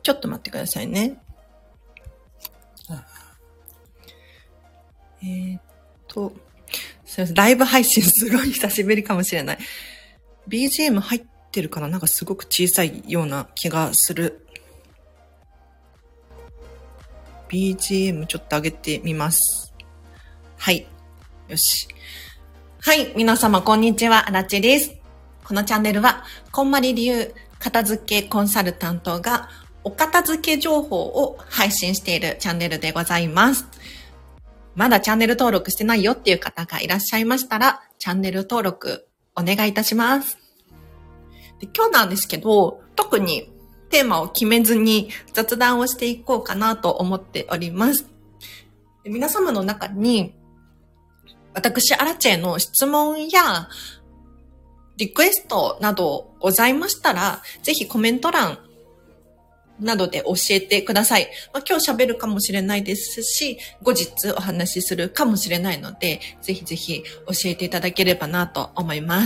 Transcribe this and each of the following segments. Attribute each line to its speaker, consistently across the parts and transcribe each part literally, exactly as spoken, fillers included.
Speaker 1: ちょっと待ってくださいね。えーっと、すいません。ライブ配信すごい久しぶりかもしれない。ビージーエム 入ってるかな？なんかすごく小さいような気がする。ビージーエム ちょっと上げてみます。はい。よし。はい。皆様、こんにちは。あらちです。このチャンネルは、こんまり流片付けコンサルタントがお片付け情報を配信しているチャンネルでございます。まだチャンネル登録してないよっていう方がいらっしゃいましたら、チャンネル登録お願いいたします。で、今日なんですけど、特にテーマを決めずに雑談をしていこうかなと思っております。で、皆様の中に、私、アラチェの質問やリクエストなどございましたら、ぜひコメント欄などで教えてください。まあ、今日喋るかもしれないですし、後日お話しするかもしれないので、ぜひぜひ教えていただければなと思います。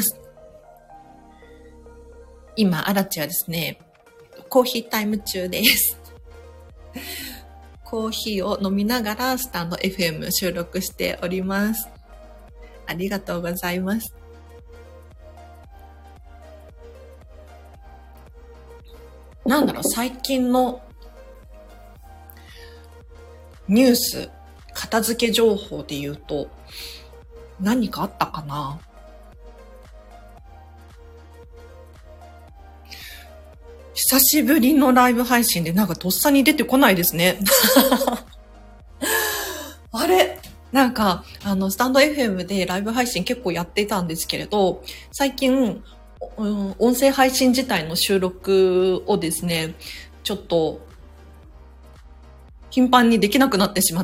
Speaker 1: 今、アラチはですね、コーヒータイム中です。コーヒーを飲みながらスタンド エフエム 収録しております。ありがとうございます。なんだろう、最近のニュース、片付け情報で言うと、何かあったかな？久しぶりのライブ配信でなんかとっさに出てこないですね。あれなんか、あの、スタンド エフエム でライブ配信結構やってたんですけれど、最近、うん、音声配信自体の収録をですね、ちょっと、頻繁にできなくなってしまって、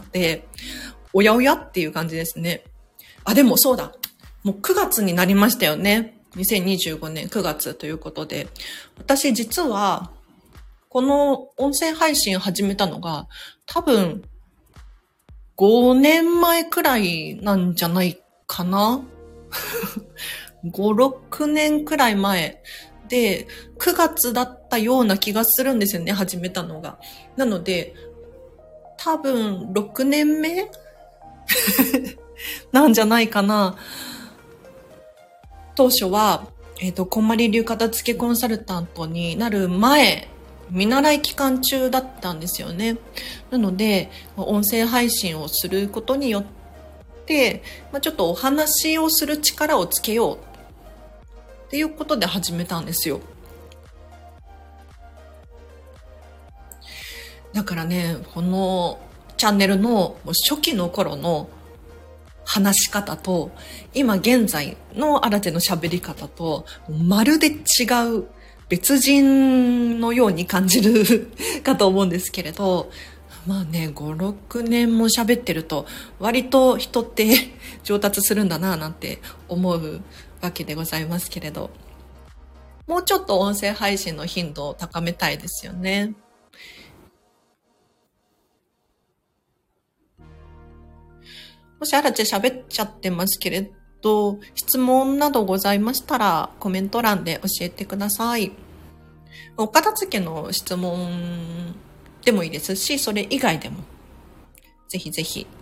Speaker 1: おやおやっていう感じですね。あ、でもそうだ。もうくがつになりましたよね。にせんにじゅうごねんくがつということで。私実は、この音声配信始めたのが、多分、ごねんまえくらいなんじゃないかなご、ろくねんくらい前で、くがつだったような気がするんですよね、始めたのが。なので、多分ろくねんめなんじゃないかな。当初は、えっと、こんまり流片付けコンサルタントになる前、見習い期間中だったんですよね。なので、音声配信をすることによって、まあ、ちょっとお話をする力をつけようっていうことで始めたんですよ。だからね、このチャンネルの初期の頃の話し方と、今現在の新手の喋り方と、まるで違う別人のように感じるかと思うんですけれど、まあね、ご、ろくねんも喋ってると、割と人って上達するんだなぁなんて思うわけでございますけれど、もうちょっと音声配信の頻度を高めたいですよね。もしあらち喋っちゃってますけれど、質問などございましたらコメント欄で教えてください。お片付けの質問でもいいですし、それ以外でもぜひぜひ。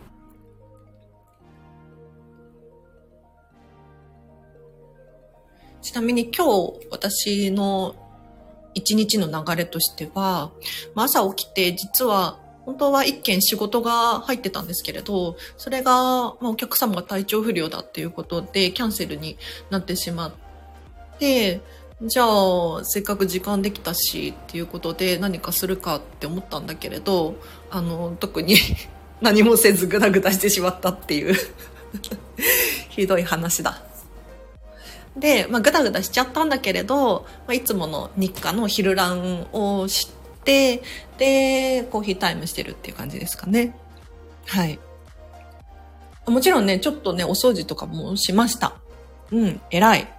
Speaker 1: ちなみに今日私の一日の流れとしては、朝起きて実は本当は一件仕事が入ってたんですけれど、それが、まあ、お客様が体調不良だっていうことでキャンセルになってしまって、じゃあせっかく時間できたしっていうことで何かするかって思ったんだけれど、あの特に何もせずグダグダしてしまったっていうひどい話だ。で、まあ、グダグダしちゃったんだけれど、まあ、いつもの日課の昼ランをして、で、コーヒータイムしてるっていう感じですかね。はい。もちろんね、ちょっとね、お掃除とかもしました。うん、偉い。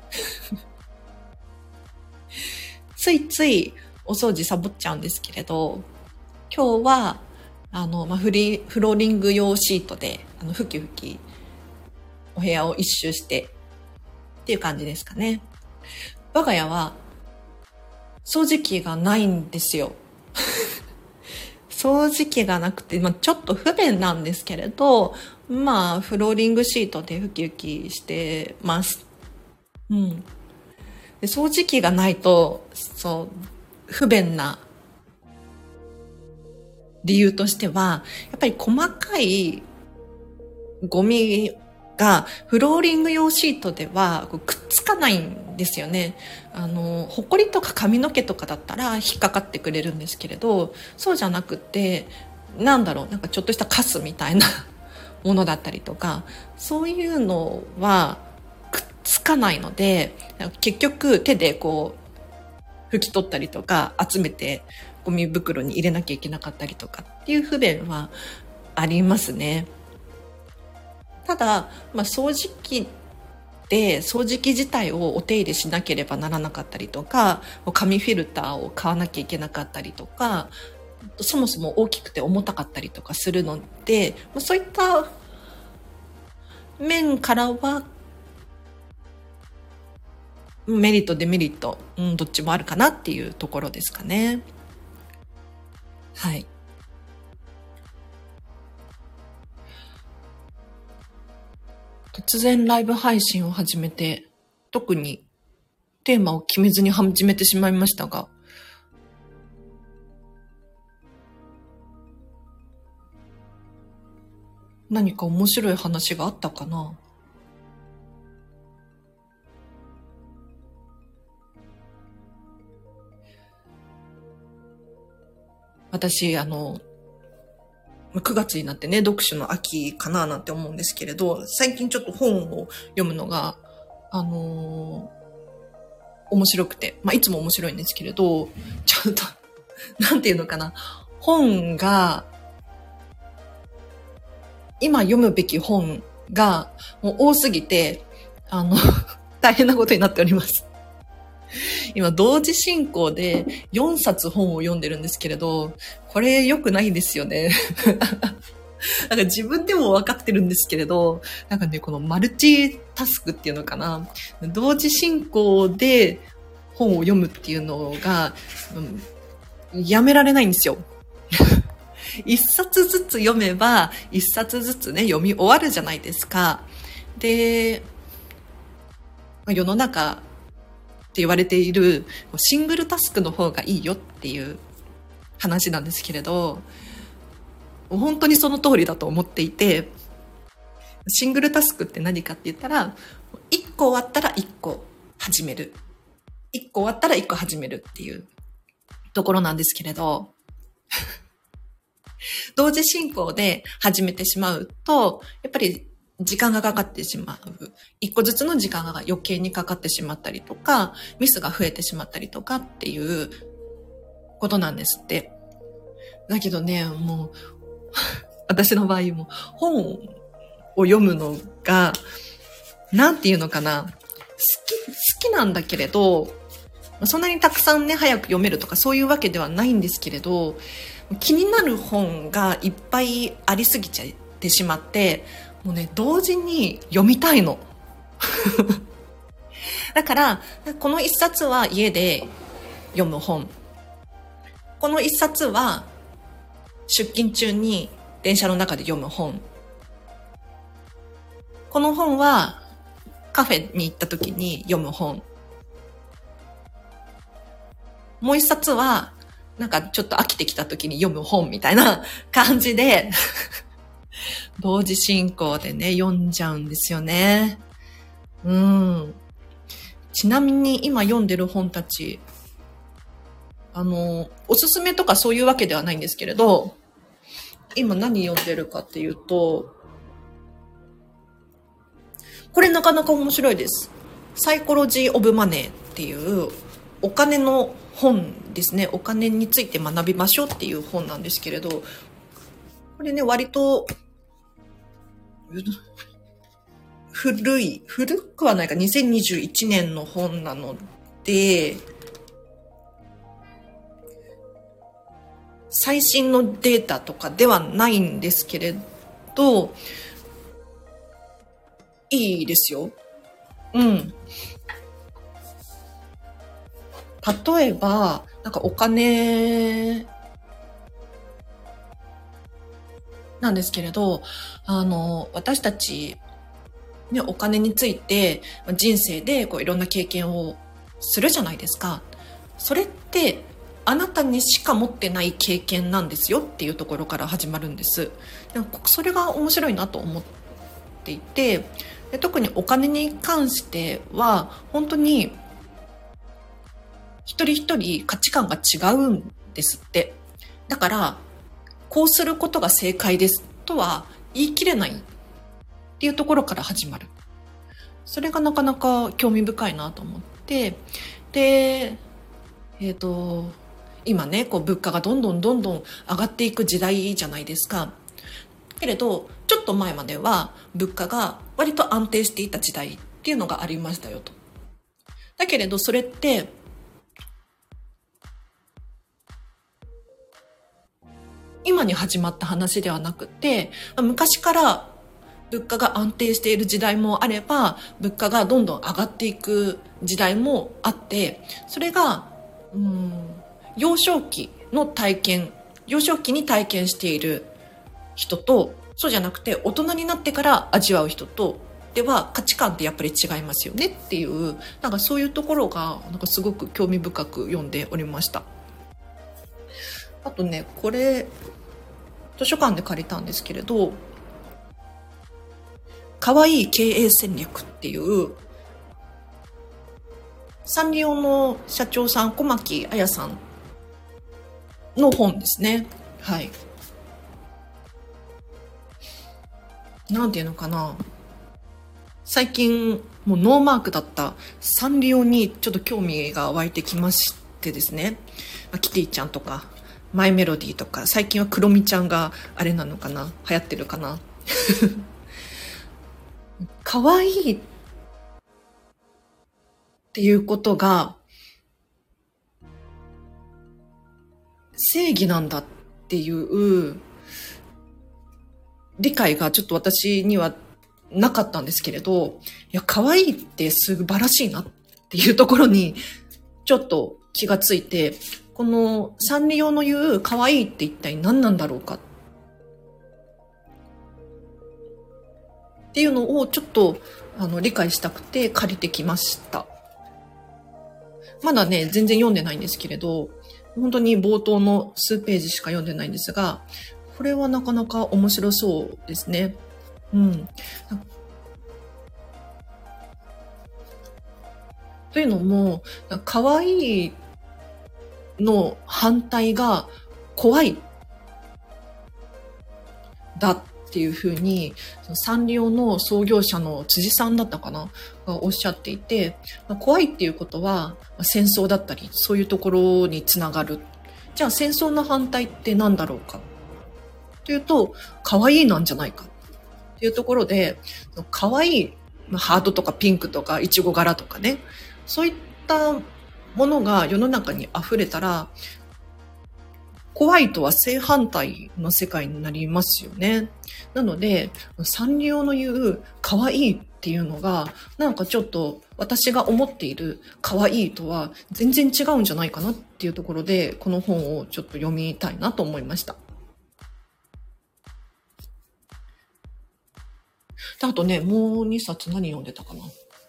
Speaker 1: ついついお掃除サボっちゃうんですけれど、今日は、あの、まあ、フリー、フローリング用シートで、あの、ふきふき、お部屋を一周して、っていう感じですかね。我が家は、掃除機がないんですよ。 掃除機がなくて、まあ、ちょっと不便なんですけれど、まあ、フローリングシートでウキウキしてます。うん。で、掃除機がないと、そう、不便な理由としては、やっぱり細かいゴミがフローリング用シートではくっつかないんですよね。あの、ほこりとか髪の毛とかだったら引っかかってくれるんですけれど、そうじゃなくて、なんだろう、なんかちょっとしたカスみたいなものだったりとか、そういうのはくっつかないので、結局手でこう拭き取ったりとか集めてゴミ袋に入れなきゃいけなかったりとかっていう不便はありますね。ただ、まあ、掃除機で掃除機自体をお手入れしなければならなかったりとか、紙フィルターを買わなきゃいけなかったりとか、そもそも大きくて重たかったりとかするので、そういった面からはメリットデメリット、うん、どっちもあるかなっていうところですかね。はい。突然ライブ配信を始めて、特にテーマを決めずに始めてしまいましたが、何か面白い話があったかな？私、あの、くがつになってね、読書の秋かななんて思うんですけれど、最近ちょっと本を読むのが、あのー、面白くて、まあ、いつも面白いんですけれど、ちょっと、なんていうのかな、本が、今読むべき本がもう多すぎて、あの、大変なことになっております。今、同時進行でよんさつ本を読んでるんですけれど、これ良くないですよね。なんか自分でも分かってるんですけれど、なんかね、このマルチタスクっていうのかな、同時進行で本を読むっていうのが、うん、やめられないんですよ。一冊ずつ読めば、一冊ずつね、読み終わるじゃないですか。で、世の中って言われているシングルタスクの方がいいよっていう話なんですけれど、本当にその通りだと思っていて、シングルタスクって何かって言ったら、いっこ終わったらいっこ始める。いっこ終わったらいっこ始めるっていうところなんですけれど、同時進行で始めてしまうと、やっぱり時間がかかってしまう。一個ずつの時間が余計にかかってしまったりとか、ミスが増えてしまったりとかっていうことなんですって。だけどね、もう、私の場合も本を読むのが、なんていうのかな、好き、好きなんだけれど、そんなにたくさんね、早く読めるとかそういうわけではないんですけれど、気になる本がいっぱいありすぎちゃってしまって、もうね、同時に読みたいの。だから、この一冊は家で読む本。この一冊は出勤中に電車の中で読む本。この本はカフェに行った時に読む本。もう一冊はなんかちょっと飽きてきた時に読む本みたいな感じで同時進行でね、読んじゃうんですよね。うん。ちなみに今読んでる本たち、あの、おすすめとかそういうわけではないんですけれど、今何読んでるかっていうと、これなかなか面白いです。サイコロジー・オブ・マネーっていうお金の本ですね。お金について学びましょうっていう本なんですけれど、これね、割と古い、古くはないか、にせんにじゅういちねんの本なので、最新のデータとかではないんですけれど、いいですよ。うん。例えば、なんかお金なんですけれど、あの、私たち、ね、お金について人生でこういろんな経験をするじゃないですか。それってあなたにしか持ってない経験なんですよっていうところから始まるんです。でもそれが面白いなと思っていて、で特にお金に関しては本当に一人一人価値観が違うんですって。だからこうすることが正解ですとは言い切れないっていうところから始まる。それがなかなか興味深いなと思って、で、えっと、今ね、こう物価がどんどんどんどん上がっていく時代じゃないですか。けれど、ちょっと前までは物価が割と安定していた時代っていうのがありましたよと。だけれど、それって、今に始まった話ではなくて、昔から物価が安定している時代もあれば、物価がどんどん上がっていく時代もあって、それが、うーん、幼少期の体験、幼少期に体験している人と、そうじゃなくて大人になってから味わう人と、では価値観ってやっぱり違いますよねっていう、なんかそういうところが、なんかすごく興味深く読んでおりました。あとね、これ、図書館で借りたんですけれど、可愛い経営戦略っていう、サンリオの社長さん、小牧彩さんの本ですね。はい。なんていうのかな。最近、もうノーマークだったサンリオにちょっと興味が湧いてきましてですね。キティちゃんとか、マイメロディーとか、最近はクロミちゃんがあれなのかな、流行ってるかな。可愛いっていうことが正義なんだっていう理解がちょっと私にはなかったんですけれど、いや、可愛いって素晴らしいなっていうところにちょっと気がついて、このサンリオの言う可愛いって一体何なんだろうかっていうのをちょっとあの理解したくて借りてきました。まだね、全然読んでないんですけれど、本当に冒頭の数ページしか読んでないんですが、これはなかなか面白そうですね。うん。というのも、可愛いの反対が怖いだっていうふうに、サンリオの創業者の辻さんだったかながおっしゃっていて、怖いっていうことは戦争だったり、そういうところにつながる。じゃあ戦争の反対って何だろうかというと、可愛いなんじゃないかっていうところで、可愛いハートとかピンクとかイチゴ柄とかね、そういったものが世の中に溢れたら、怖いとは正反対の世界になりますよね。なので、サンリオの言う可愛いっていうのが、なんかちょっと私が思っている可愛いとは全然違うんじゃないかなっていうところで、この本をちょっと読みたいなと思いました。あとね、もうにさつ何読んでたかな。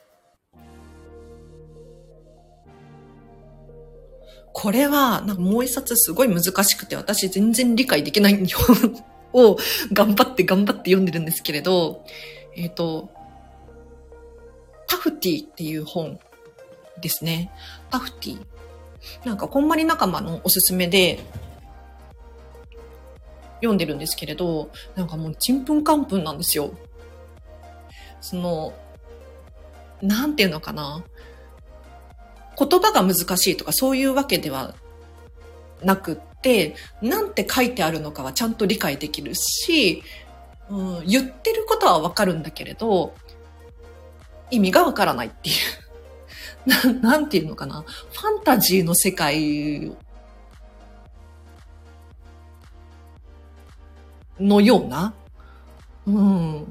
Speaker 1: これは、なんかもう一冊すごい難しくて、私全然理解できない本を頑張って頑張って読んでるんですけれど、えっと、タフティっていう本ですね。タフティ。なんか、こんまり仲間のおすすめで読んでるんですけれど、なんかもうちんぷんかんぷんなんですよ。その、なんていうのかな。言葉が難しいとかそういうわけではなくって、なんて書いてあるのかはちゃんと理解できるし、うん、言ってることはわかるんだけれど、意味がわからないっていう。な、なんていうのかな。ファンタジーの世界のような、うん、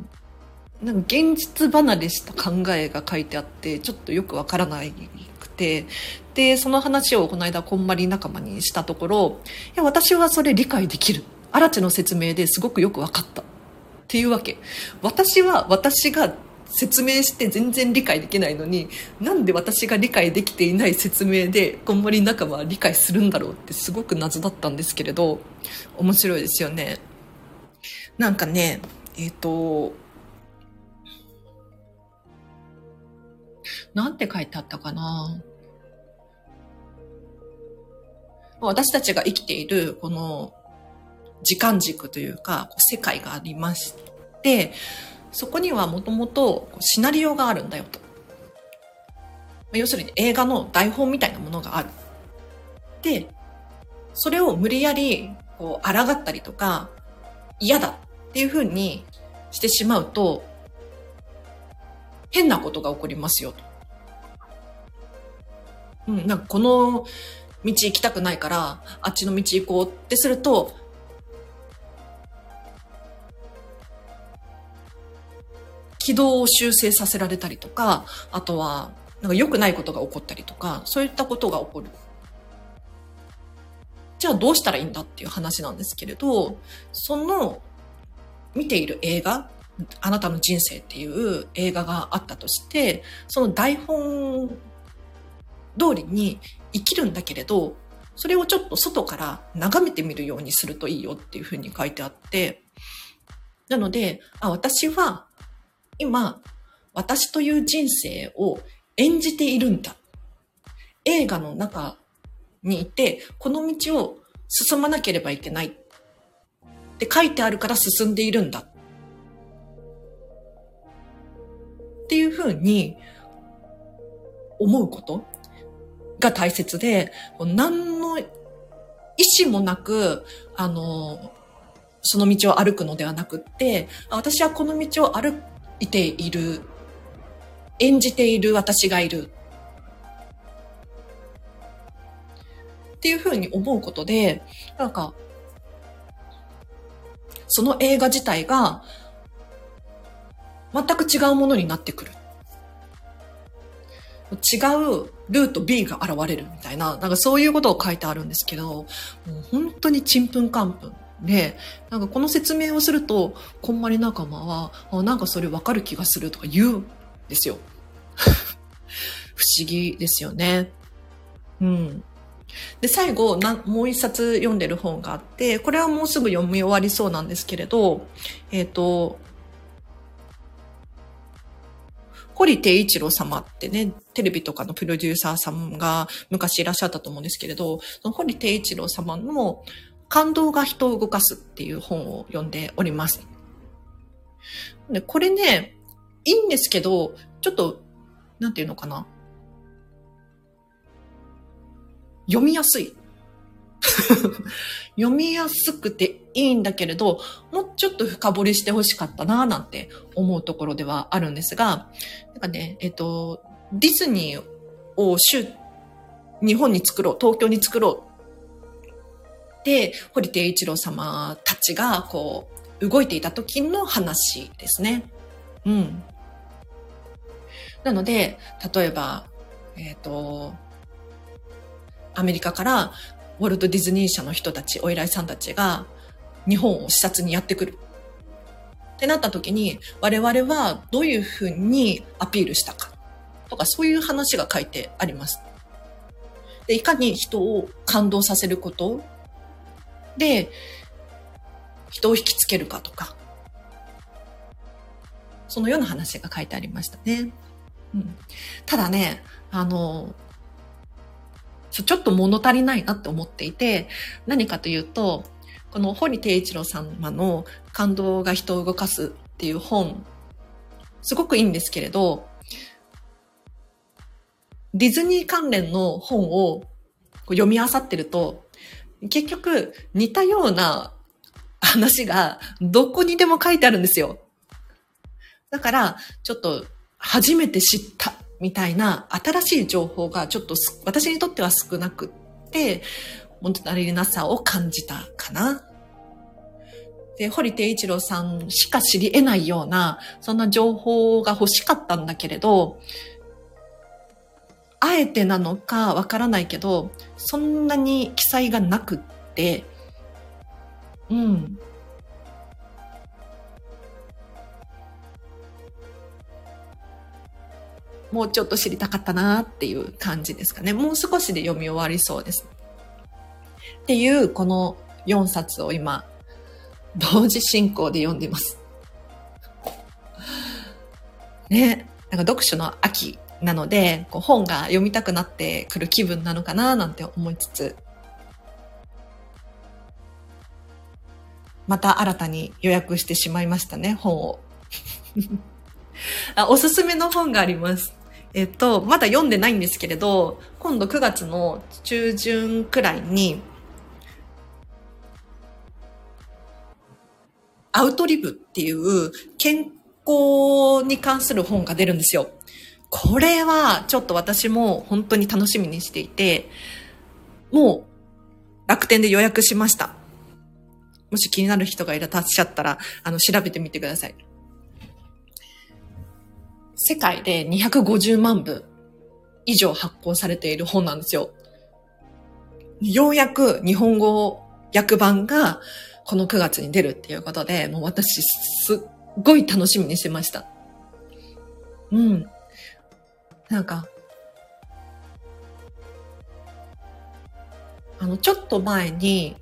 Speaker 1: なんか現実離れした考えが書いてあって、ちょっとよくわからないくて、で、その話をこの間こんまり仲間にしたところ、いや、私はそれ理解できる。 荒地の説明ですごくよく分かったっていうわけ。私は私が説明して全然理解できないのに、なんで私が理解できていない説明でこんまり仲間は理解するんだろうってすごく謎だったんですけれど、面白いですよね。なんかね、えっと、なんて書いてあったかな。私たちが生きているこの時間軸というか世界がありまして、そこにはもともとシナリオがあるんだよと。要するに映画の台本みたいなものがある。で、それを無理やりこう抗ったりとか嫌だっていう風にしてしまうと変なことが起こりますよと。うん、なんかこの道行きたくないからあっちの道行こうってすると、軌道を修正させられたりとか、あとはなんか良くないことが起こったりとか、そういったことが起こる。じゃあどうしたらいいんだっていう話なんですけれど、その見ている映画、あなたの人生っていう映画があったとして、その台本通りに生きるんだけれど、それをちょっと外から眺めてみるようにするといいよっていうふうに書いてあって、なので、あ、私は今、私という人生を演じているんだ。映画の中にいて、この道を進まなければいけないって書いてあるから進んでいるんだ。っていうふうに思うことが大切で、何の意思もなく、あの、その道を歩くのではなくって、私はこの道を歩いている、演じている私がいるっていうふうに思うことで、なんかその映画自体が全く違うものになってくる。違うルート B が現れるみたいな、なんかそういうことを書いてあるんですけど、もう本当にちんぷんかんぷんで、なんかこの説明をすると、こんまり仲間は、あ、なんかそれわかる気がするとか言うんですよ。不思議ですよね。うん。で、最後な、もう一冊読んでる本があって、これはもうすぐ読み終わりそうなんですけれど、えっと、堀悌一郎様ってね、テレビとかのプロデューサーさんが昔いらっしゃったと思うんですけれど、その堀悌一郎様の感動が人を動かすっていう本を読んでおります。で、これね、いいんですけど、ちょっと、なんていうのかな。読みやすい。読みやすくていいんだけれど、もうちょっと深掘りしてほしかったなぁなんて思うところではあるんですが、なんかね、えっと、ディズニーを日本に作ろう、東京に作ろうで、堀悌一郎様たちがこう動いていた時の話ですね。うん。なので、例えば、えっと、アメリカからウォルト・ディズニー社の人たち、お偉いさんたちが日本を視察にやってくるってなった時に、我々はどういうふうにアピールしたかとか、そういう話が書いてあります。で、いかに人を感動させることで人を引きつけるかとか、そのような話が書いてありましたね。うん、ただね、あのちょっと物足りないなって思っていて、何かというと、この堀悌一郎様の感動が人を動かすっていう本、すごくいいんですけれど、ディズニー関連の本を読み漁ってると、結局似たような話がどこにでも書いてあるんですよ。だから、ちょっと初めて知ったみたいな新しい情報がちょっと私にとっては少なくって、物足りなさを感じたかな。で、堀悌一郎さんしか知り得ないような、そんな情報が欲しかったんだけれど、あえてなのかわからないけど、そんなに記載がなくって、 うん。もうちょっと知りたかったなっていう感じですかね。もう少しで読み終わりそうです。っていう、このよんさつを今、同時進行で読んでいます。ね。なんか読書の秋なので、こう本が読みたくなってくる気分なのかななんて思いつつ、また新たに予約してしまいましたね、本を。あ、おすすめの本があります。えっと、まだ読んでないんですけれど、今度くがつの中旬くらいに、アウトリブっていう健康に関する本が出るんですよ。これはちょっと私も本当に楽しみにしていて、もう楽天で予約しました。もし気になる人がいらっしゃったら、あの、調べてみてください。世界でにひゃくごじゅうまんぶ以上発行されている本なんですよ。ようやく日本語訳版がこのくがつに出るっていうことで、もう私すっごい楽しみにしてました。うん。なんか、あの、ちょっと前に、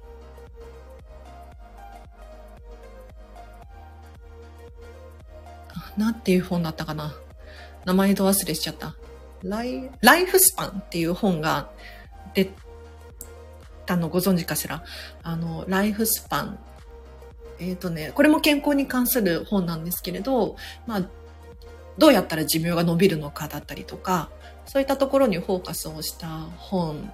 Speaker 1: なんていう本だったかな。名前と忘れしちゃった。ライ、ライフスパンっていう本が出たのご存知かしら。あの、ライフスパン。えっとね、これも健康に関する本なんですけれど、まあ、どうやったら寿命が伸びるのかだったりとか、そういったところにフォーカスをした本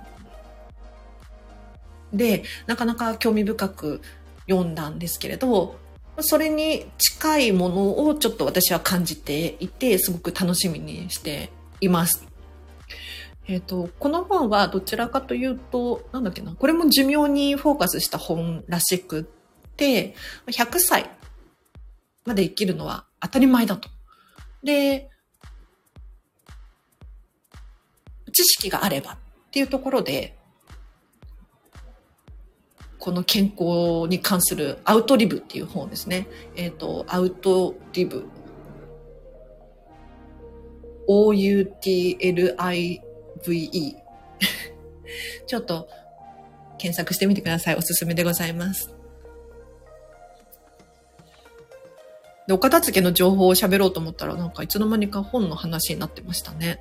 Speaker 1: で、なかなか興味深く読んだんですけれど、それに近いものをちょっと私は感じていて、すごく楽しみにしています。えっと、この本はどちらかというと、なんだっけな、これも寿命にフォーカスした本らしくって、ひゃくさいまで生きるのは当たり前だと。で、知識があればっていうところで、この健康に関するアウトリブっていう本ですね。えっと、アウトリブ。オーユーティーエルアイブイイー ちょっと検索してみてください。おすすめでございます。で、お片付けの情報を喋ろうと思ったら、なんかいつの間にか本の話になってましたね。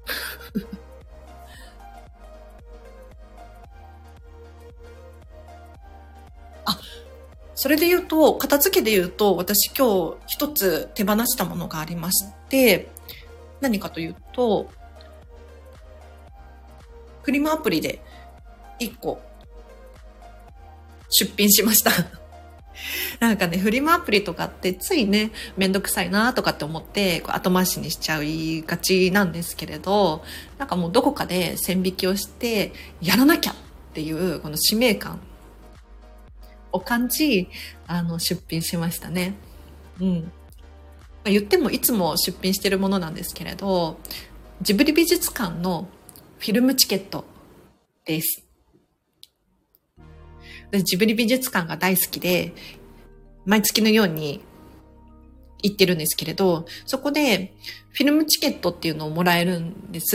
Speaker 1: あ、それで言うと、片付けで言うと、私今日一つ手放したものがありまして、何かというと、フリマアプリで一個出品しました。なんかね、フリマアプリとかってついね、めんどくさいなとかって思って、こう後回しにしちゃいがちなんですけれど、なんかもうどこかで線引きをして、やらなきゃっていうこの使命感を感じ、あの、出品しましたね。うん。言ってもいつも出品してるものなんですけれど、ジブリ美術館のフィルムチケットです。でジブリ美術館が大好きで、毎月のように行ってるんですけれど、そこでフィルムチケットっていうのをもらえるんです。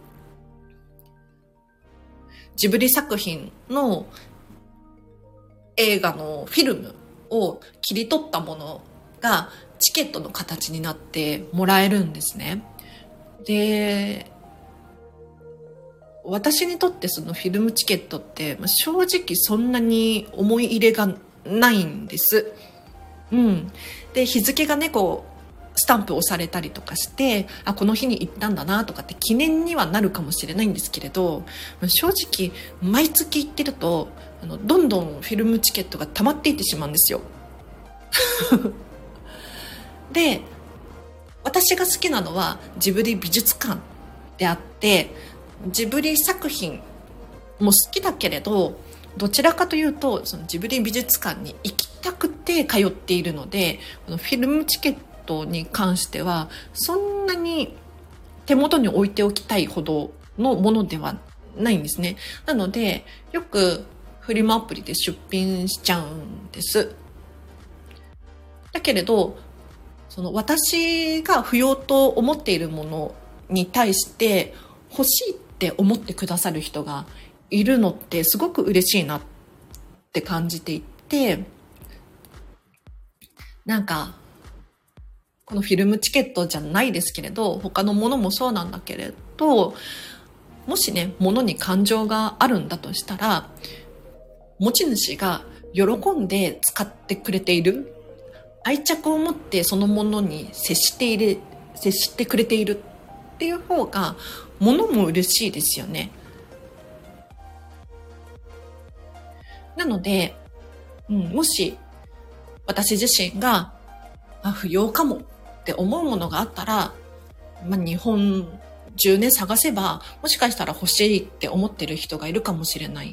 Speaker 1: ジブリ作品の映画のフィルムを切り取ったものがチケットの形になってもらえるんですね。で、私にとってそのフィルムチケットって正直そんなに思い入れがないんです。うん。で、日付がね、こう、スタンプ押されたりとかして、あ、この日に行ったんだなとかって記念にはなるかもしれないんですけれど、正直、毎月行ってると、あの、どんどんフィルムチケットが溜まっていってしまうんですよ。で、私が好きなのはジブリ美術館であって、ジブリ作品も好きだけれど、どちらかというとそのジブリ美術館に行きたくて通っているので、このフィルムチケットに関してはそんなに手元に置いておきたいほどのものではないんですね。なのでよくフフリマアプリで出品しちゃうんです。だけれど、その私が不要と思っているものに対して欲しいって思ってくださる人がいるのってすごく嬉しいなって感じていて、なんかこのフィルムチケットじゃないですけれど、他のものもそうなんだけれど、もしね、物に感情があるんだとしたら、持ち主が喜んで使ってくれている、愛着を持ってそのものに接している、接してくれているっていう方が、物も嬉しいですよね。なので、うん、もし私自身があ不要かもって思うものがあったら、まあ、日本中ね探せばもしかしたら欲しいって思ってる人がいるかもしれない。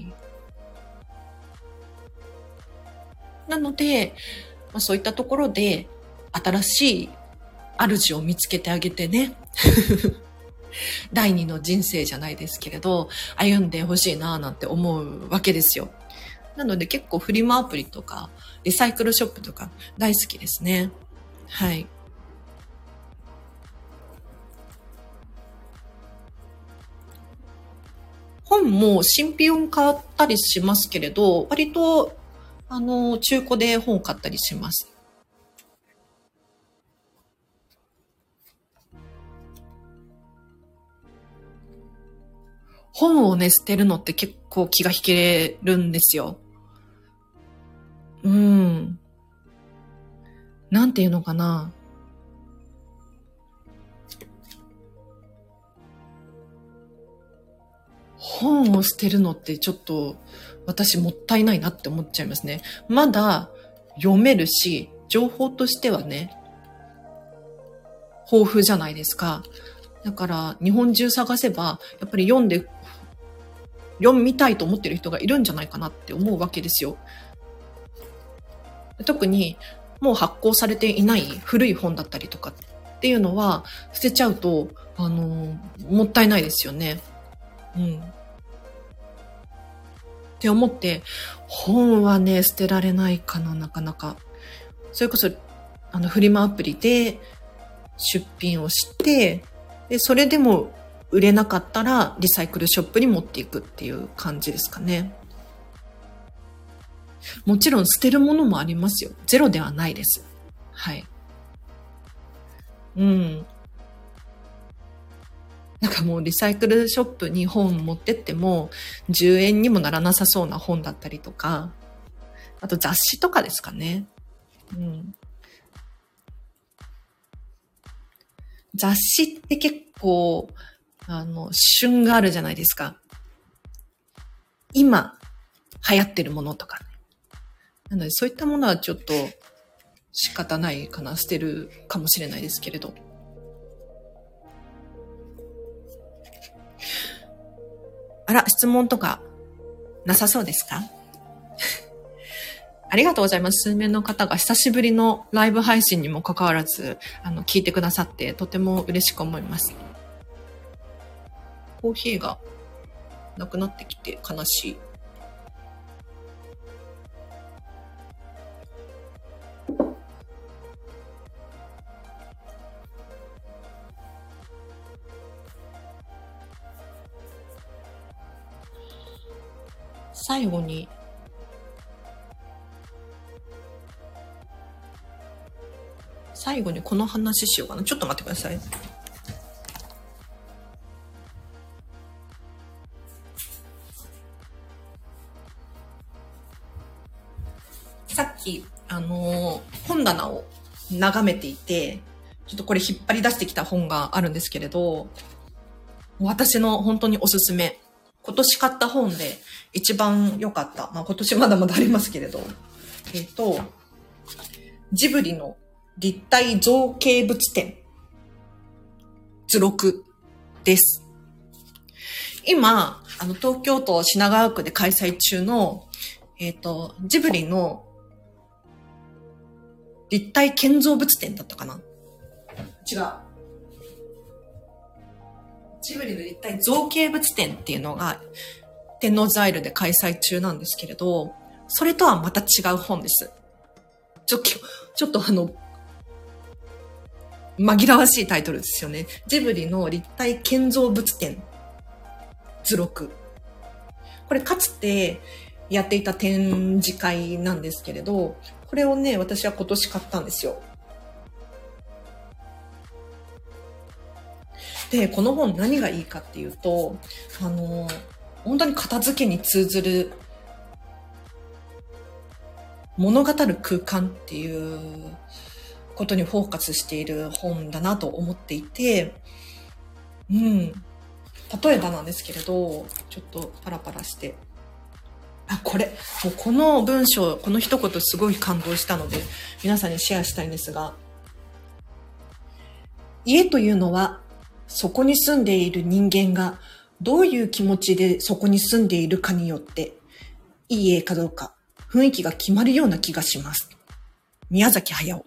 Speaker 1: なので、まあ、そういったところで新しい主を見つけてあげてね第二の人生じゃないですけれど歩んでほしいななんて思うわけですよ。なので結構フリマアプリとかリサイクルショップとか大好きですね。はい。本も新品を買ったりしますけれど、割とあの中古で本を買ったりします。本をね捨てるのって結構気が引けるんですよ。うん。なんていうのかな。本を捨てるのってちょっと私もったいないなって思っちゃいますね。まだ読めるし、情報としてはね、豊富じゃないですか。だから日本中探せば、やっぱり読んで、読みたいと思ってる人がいるんじゃないかなって思うわけですよ。特にもう発行されていない古い本だったりとかっていうのは捨てちゃうと、あの、もったいないですよね。うん。って思って、本はね、捨てられないかな、なかなか。それこそ、あの、フリマアプリで出品をして、で、それでも売れなかったら、リサイクルショップに持っていくっていう感じですかね。もちろん捨てるものもありますよ。ゼロではないです。はい。うん。なんかもうリサイクルショップに本持ってってもじゅうえんにもならなさそうな本だったりとか、あと雑誌とかですかね。うん。雑誌って結構、あの、旬があるじゃないですか。今流行ってるものとかね。なのでそういったものはちょっと仕方ないかな。捨てるかもしれないですけれど。あら、質問とかなさそうですか？ありがとうございます。数名の方が久しぶりのライブ配信にもかかわらず、あの、聞いてくださってとても嬉しく思います。コーヒーがなくなってきて悲しい。最後に、最後にこの話しようかな。ちょっと待ってください。さっき、あのー、本棚を眺めていて、ちょっとこれ引っ張り出してきた本があるんですけれど、私の本当におすすめ。今年買った本で一番良かった。まあ今年まだまだありますけれど。えっと、ジブリの立体造形物展図録です。今、あの東京都品川区で開催中の、えっと、ジブリの立体建造物展だったかな？違う。ジブリの立体造形物展っていうのが天王ザイルで開催中なんですけれど、それとはまた違う本です。ちょ、ちょっとあの、紛らわしいタイトルですよね。ジブリの立体建造物展図録。これかつてやっていた展示会なんですけれど、これをね、私は今年買ったんですよ。で、この本何がいいかっていうと、あの、本当に片付けに通ずる物語る空間っていうことにフォーカスしている本だなと思っていて、うん。例えばなんですけれど、ちょっとパラパラして。あ、これ。もうこの文章、この一言すごい感動したので、皆さんにシェアしたいんですが、家というのは、そこに住んでいる人間がどういう気持ちでそこに住んでいるかによって、いい家かどうか雰囲気が決まるような気がします。宮崎駿。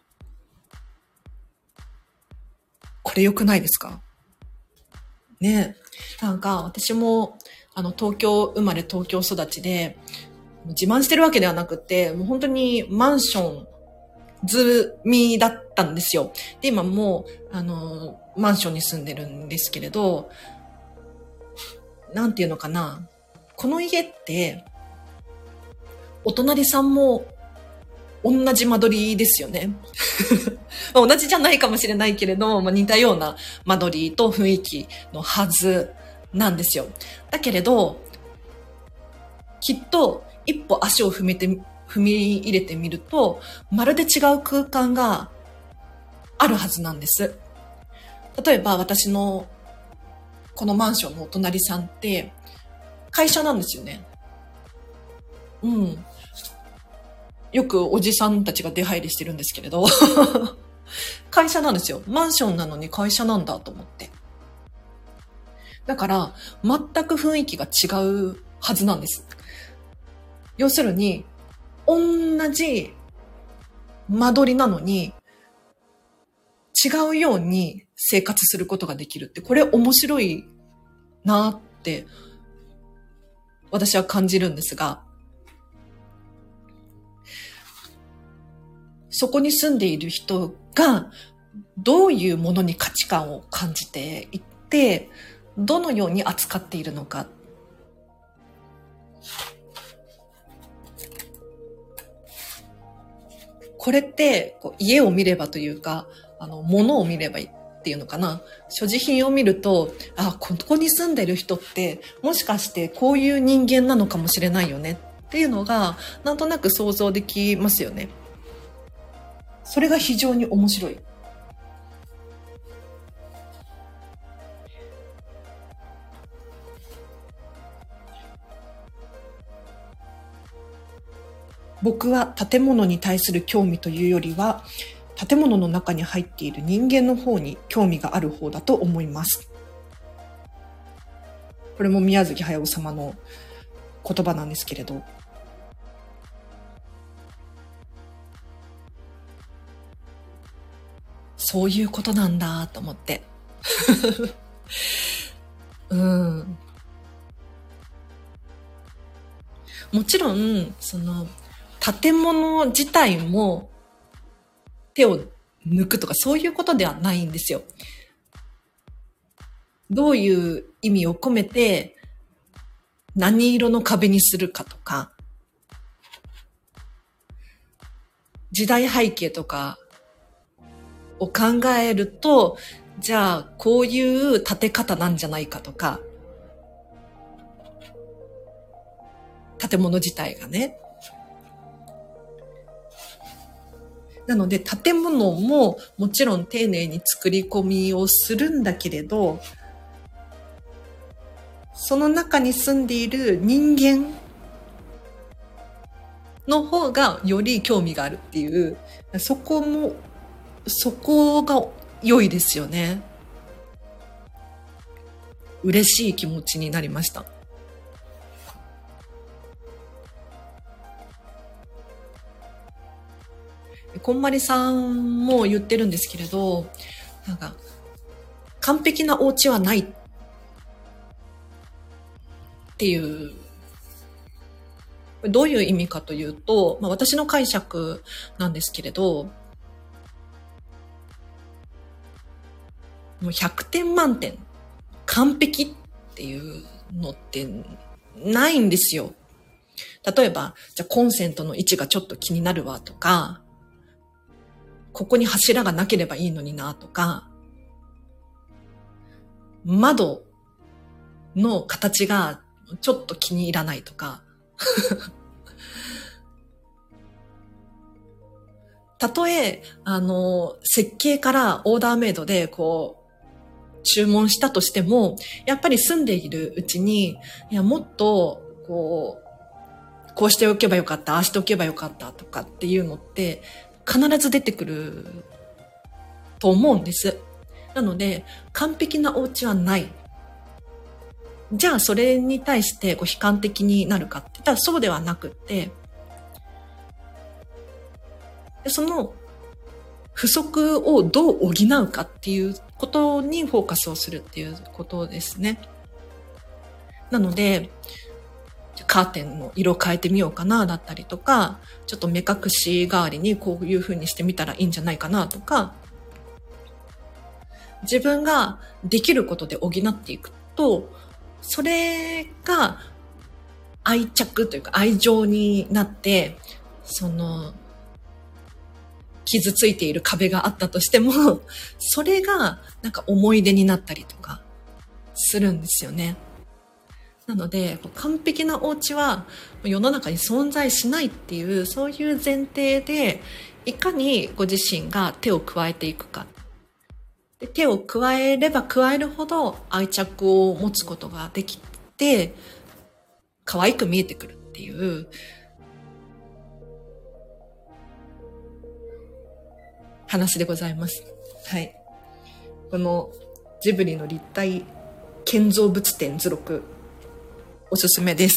Speaker 1: これ良くないですか？ねえ。なんか私もあの東京生まれ東京育ちで、自慢してるわけではなくて、もう本当にマンション済みだったんですよ。で、今もう、あの、マンションに住んでるんですけれど、なんていうのかな。この家って、お隣さんも同じ間取りですよね。同じじゃないかもしれないけれど、まあ、似たような間取りと雰囲気のはずなんですよ。だけれど、きっと一歩足を踏めて、踏み入れてみると、まるで違う空間があるはずなんです。例えば私のこのマンションのお隣さんって会社なんですよね。うん。よくおじさんたちが出入りしてるんですけれど会社なんですよ。マンションなのに会社なんだと思って。だから全く雰囲気が違うはずなんです。要するに同じ間取りなのに違うように生活することができるって、これ面白いなって私は感じるんですが、そこに住んでいる人がどういうものに価値観を感じていって、どのように扱っているのか。これってこう家を見ればというか、あの物を見ればいいっていうのかな。所持品を見ると、あ、ここに住んでる人ってもしかしてこういう人間なのかもしれないよねっていうのがなんとなく想像できますよね。それが非常に面白い。僕は建物に対する興味というよりは、建物の中に入っている人間の方に興味がある方だと思います。これも宮崎駿様の言葉なんですけれど。そういうことなんだと思って。うん。もちろん、その、建物自体も手を抜くとかそういうことではないんですよ。どういう意味を込めて何色の壁にするかとか、時代背景とかを考えると、じゃあこういう建て方なんじゃないかとか、建物自体がね。なので建物ももちろん丁寧に作り込みをするんだけれど、その中に住んでいる人間の方がより興味があるっていう、そこも、そこが良いですよね。嬉しい気持ちになりました。こんまりさんも言ってるんですけれど、なんか完璧なお家はないっていうこれどういう意味かというと、まあ、私の解釈なんですけれど、もうひゃくてん満点、完璧っていうのってないんですよ。例えば、じゃあコンセントの位置がちょっと気になるわとか、ここに柱がなければいいのになとか、窓の形がちょっと気に入らないとか、たとえ、あの、設計からオーダーメイドで、こう、注文したとしても、やっぱり住んでいるうちに、いや、もっと、こう、こうしておけばよかった、ああしておけばよかったとかっていうのって、必ず出てくると思うんです。なので、完璧なお家はない。じゃあ、それに対してこう悲観的になるかって言ったらそうではなくって、その不足をどう補うかっていうことにフォーカスをするっていうことですね。なので、カーテンの色変えてみようかなだったりとか、ちょっと目隠し代わりにこういう風にしてみたらいいんじゃないかなとか、自分ができることで補っていくと、それが愛着というか愛情になって、その、傷ついている壁があったとしても、それがなんか思い出になったりとかするんですよね。なので、完璧なお家は世の中に存在しないっていう、そういう前提で、いかにご自身が手を加えていくか。で、手を加えれば加えるほど愛着を持つことができて、可愛く見えてくるっていう、話でございます。はい。このジブリの立体建造物展図録、おすすめです。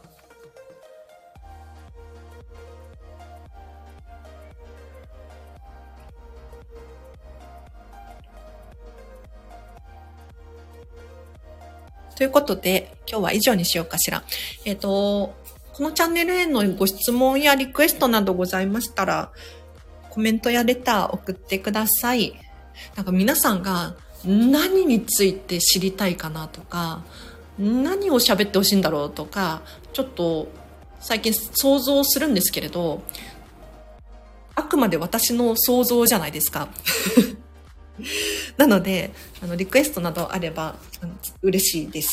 Speaker 1: ということで、今日は以上にしようかしら。えっと、このチャンネルへのご質問やリクエストなどございましたら、コメントやレター送ってください。なんか皆さんが何について知りたいかなとか、何を喋ってほしいんだろうとか、ちょっと最近想像するんですけれど、あくまで私の想像じゃないですか。なので、あのリクエストなどあれば嬉しいです。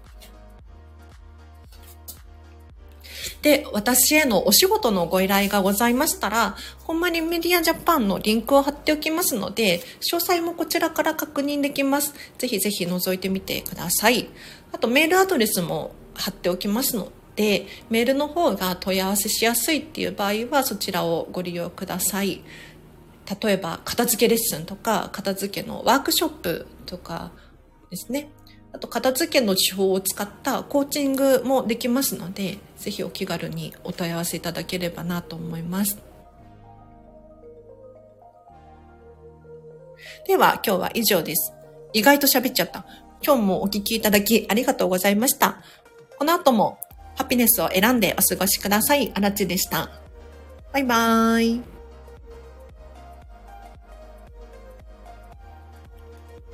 Speaker 1: で、私へのお仕事のご依頼がございましたら、こんまりメディアジャパンのリンクを貼っておきますので、詳細もこちらから確認できます。ぜひぜひ覗いてみてください。あとメールアドレスも貼っておきますので、メールの方が問い合わせしやすいっていう場合はそちらをご利用ください。例えば片付けレッスンとか片付けのワークショップとかですね。あと片付けの手法を使ったコーチングもできますので、ぜひお気軽にお問い合わせいただければなと思います。では今日は以上です。意外と喋っちゃった。今日もお聞きいただきありがとうございました。この後もハピネスを選んでお過ごしください。あらちでした。バイバーイ。